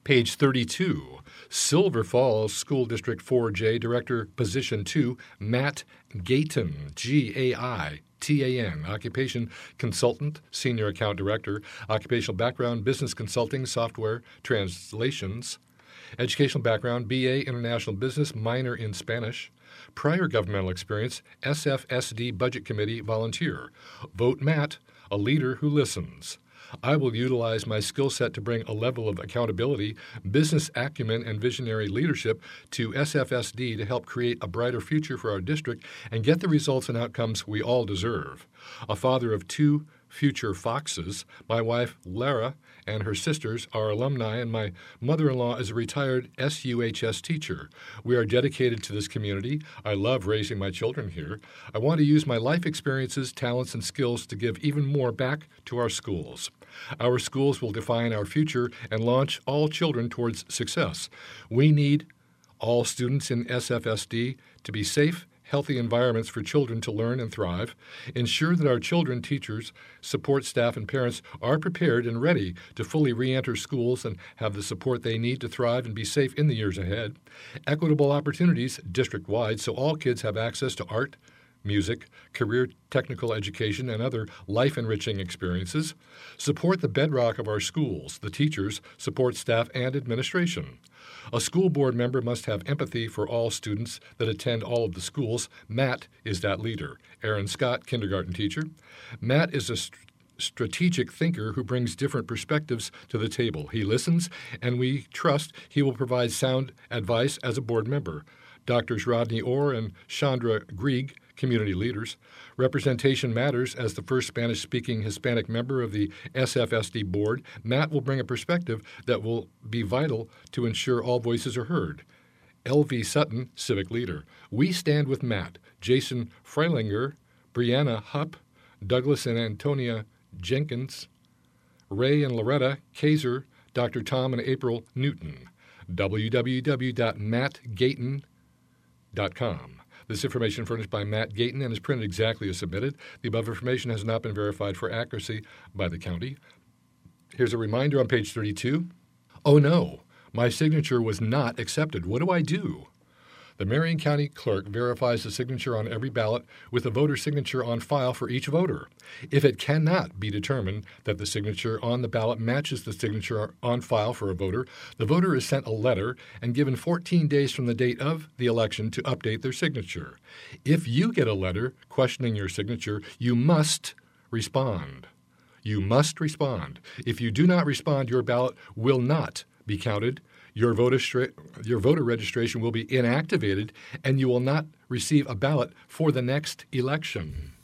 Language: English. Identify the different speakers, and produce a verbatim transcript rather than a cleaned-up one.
Speaker 1: Page thirty-two, Silver Falls School District four J Director, Position two, Matt Gaitan, G A I T A N, Occupation Consultant, Senior Account Director, Occupational Background, Business Consulting, Software, Translations. Educational background, B A International Business, minor in Spanish. Prior governmental experience, S F S D Budget Committee volunteer. Vote Matt, a leader who listens. I will utilize my skill set to bring a level of accountability, business acumen, and visionary leadership to S F S D to help create a brighter future for our district and get the results and outcomes we all deserve. A father of two future foxes, my wife, Lara, and her sisters are alumni, and my mother-in-law is a retired S U H S teacher. We are dedicated to this community. I love raising my children here. I want to use my life experiences, talents, and skills to give even more back to our schools. Our schools will define our future and launch all children towards success. We need all students in S F S D to be safe, healthy environments for children to learn and thrive, ensure that our children, teachers, support staff, and parents are prepared and ready to fully re-enter schools and have the support they need to thrive and be safe in the years ahead, equitable opportunities district-wide so all kids have access to art, music, career technical education, and other life-enriching experiences, support the bedrock of our schools, the teachers, support staff, and administration. A school board member must have empathy for all students that attend all of the schools. Matt is that leader. Aaron Scott, kindergarten teacher. Matt is a st- strategic thinker who brings different perspectives to the table. He listens, and we trust he will provide sound advice as a board member. Doctors Rodney Orr and Chandra Grieg, community leaders. Representation matters. As the first Spanish-speaking Hispanic member of the S F S D board, Matt will bring a perspective that will be vital to ensure all voices are heard. L V Sutton, civic leader. We stand with Matt, Jason Freilinger, Brianna Hupp, Douglas and Antonia Jenkins, Ray and Loretta Kaiser, Doctor Tom and April Newton. w w w dot matt gayton dot com. This information furnished by Matt Gayton and is printed exactly as submitted. The above information has not been verified for accuracy by the county. Here's a reminder on page thirty-two. Oh no, my signature was not accepted. What do I do? The Marion County Clerk verifies the signature on every ballot with a voter signature on file for each voter. If it cannot be determined that the signature on the ballot matches the signature on file for a voter, the voter is sent a letter and given fourteen days from the date of the election to update their signature. If you get a letter questioning your signature, you must respond. You must respond. If you do not respond, your ballot will not be counted. Your voter, stra- your voter registration will be inactivated, and you will not receive a ballot for the next election.